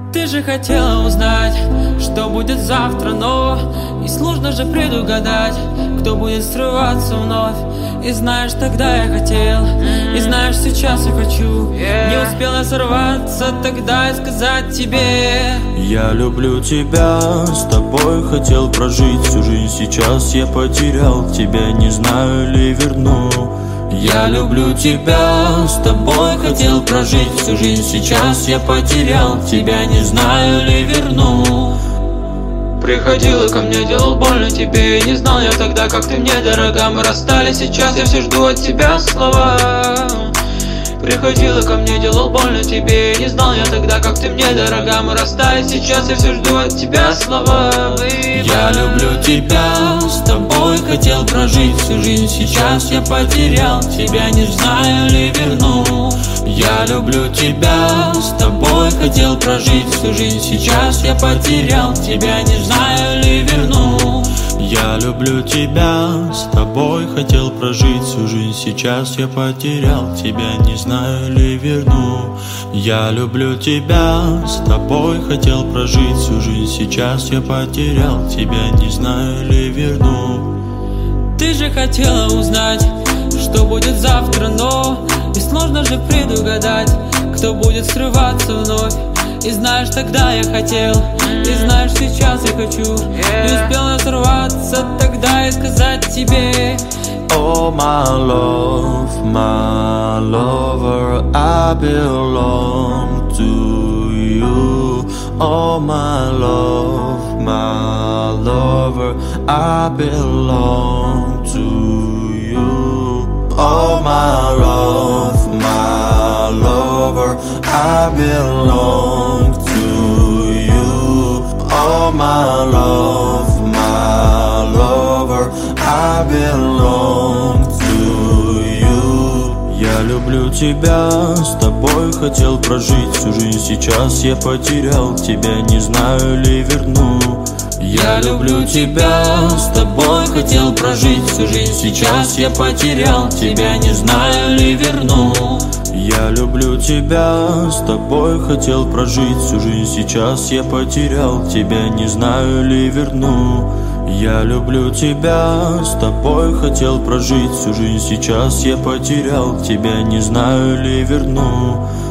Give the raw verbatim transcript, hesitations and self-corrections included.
Ты же хотела узнать, что будет завтра, но и сложно же предугадать, кто будет срываться вновь. И знаешь, тогда я хотел, и знаешь, сейчас я хочу. Не успела сорваться тогда и сказать тебе: я люблю тебя, с тобой хотел прожить всю жизнь. Сейчас я потерял тебя, не знаю ли верну. Я люблю тебя, с тобой хотел прожить всю жизнь. Сейчас я потерял тебя, не знаю ли верну. Приходила ко мне, делал больно тебе, и не знал я тогда, как ты мне дорога. Мы расстались, сейчас я все жду от тебя слова. Приходила ко мне, делал больно тебе, и не знал я тогда, как ты мне дорога. Мы расстались, сейчас я все жду от тебя слова. Я люблю тебя, с тобой хотел прожить всю жизнь. Сейчас я потерял тебя, не знаю ли верну. Я люблю тебя, с тобой хотел прожить всю жизнь. Сейчас я потерял тебя, не знаю ли верну. Я люблю тебя, с тобой хотел прожить всю жизнь. Сейчас я потерял тебя, не знаю ли верну. Я люблю тебя, с тобой хотел прожить всю жизнь. Сейчас я потерял тебя, не знаю ли верну. Ты же хотела узнать, что будет завтра, но и сложно же предугадать, кто будет срываться вновь. И знаешь, тогда я хотел, и знаешь, сейчас я хочу. Не успела сорваться тогда и сказать тебе: oh my love, my lover, I belong to you. Oh my love, my lover, I belong to you. Oh my love, my lover, I belong to you. Oh my love, my lover, I belong to you. Я люблю тебя, с тобой хотел прожить всю жизнь. Сейчас я потерял тебя, не знаю ли верну. Я люблю тебя, с тобой хотел прожить всю жизнь. Сейчас я потерял тебя, не знаю ли верну. Я люблю тебя, с тобой хотел прожить всю жизнь. Сейчас я потерял тебя, не знаю ли верну. Я люблю тебя, с тобой хотел прожить всю жизнь. Сейчас я потерял тебя, не знаю ли верну.